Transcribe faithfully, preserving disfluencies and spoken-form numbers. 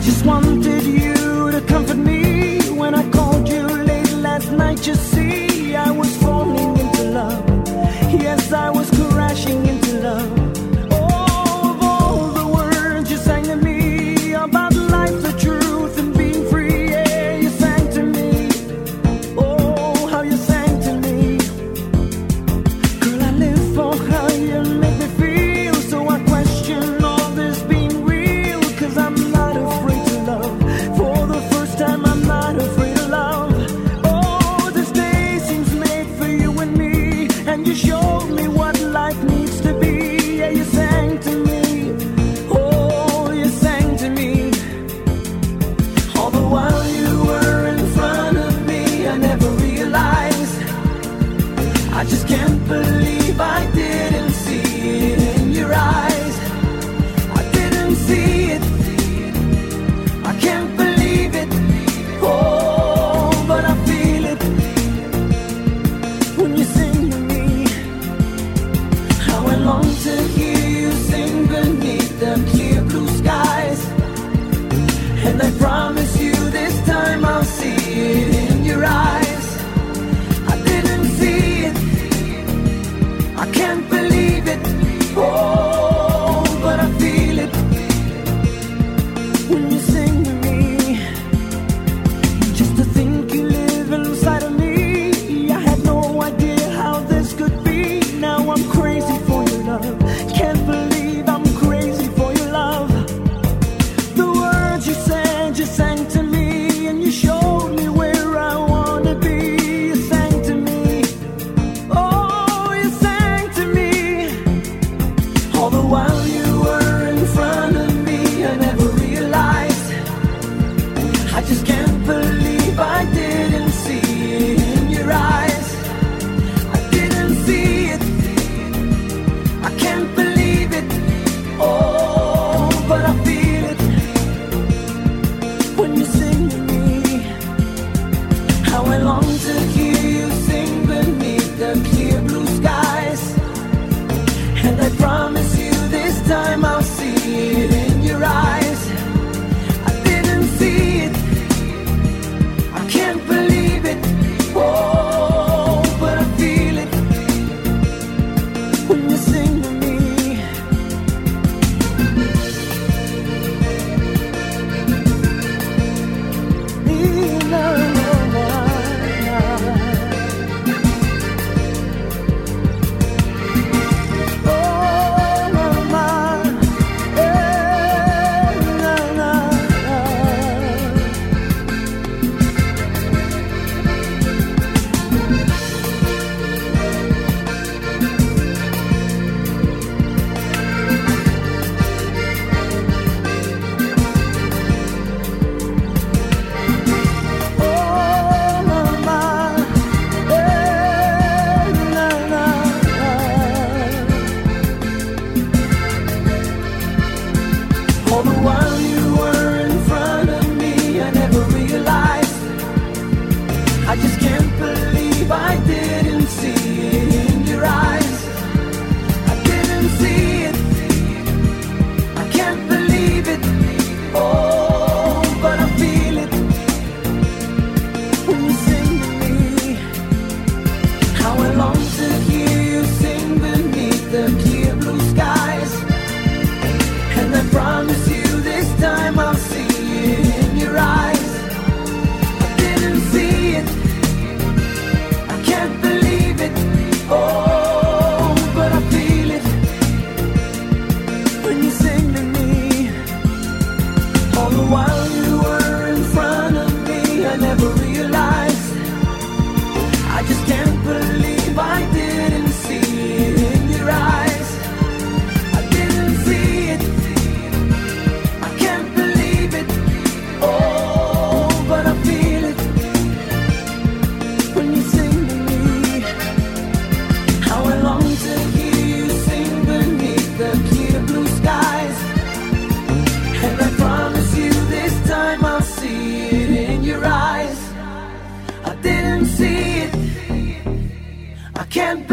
just wanted you to comfort me when I called you late last night. You see, I was falling into love. Yes, I was crashing into love. Oh, of all the words you sang to me about life, the truth, and being free, yeah, you sang to me. Oh, how you sang to me. Girl, I live for how you make me feel. So I question all this being real, 'cause I'm not afraid to love. For the first time, I'm not afraid of love. Oh, this day seems made for you and me, and you showed me what life needs to be. Yeah, you sang to me. Oh, you sang to me. All the while you were in front of me, I never realized. I just can't believe I didn't see it in your eyes. I didn't see it. I can't believe it. Oh, but I feel it when you sing to me. How I long to hear you sing beneath the clear blue skies. And I promise you this time I'll see it in your eyes. I didn't see it. I can't believe it. Oh, but I feel it when you sing to me. Just to think you live inside of me, I had no idea how this could be. Now I'm crazy for your love. Can't believe I'm crazy for your love. The words you said, you sang to me, and you showed me where I wanna be. You sang to me. Oh, you sang to me. All the while you were in front of me, I never realized. I just can't believe I didn't see it in your eyes. I didn't see it. I can't believe it. Oh, but I feel it when you sing to me. How I long to hear you sing beneath the clear blue skies. And I promise you this time I'll see it in your eyes. I didn't see it. I can't believe it. Oh, but I feel it when you sing to me. Na, na, na, na. Oh, mama, eh, na, na, na. Oh, mama, eh, na, na, na. All the while you were in front of me, I never realized. I just can't believe I didn't see it in your eyes. I didn't see it. I can't believe it. Oh, but I feel it when you sing to me. How I long to hear you sing beneath the clear blue skies. And I promise you this time I'll see it in your eyes. I didn't see it. I can't believe it. Oh, but I feel it when you sing to me. All the while you were in front of me, I never realized. I just can't believe I didn't see it in your eyes. I didn't see it. I can't believe it. Oh, but I feel it when you sing to me. How I long to hear you sing beneath the clear blue skies. And I promise you this time I'll see it in your eyes. I didn't see it. I can't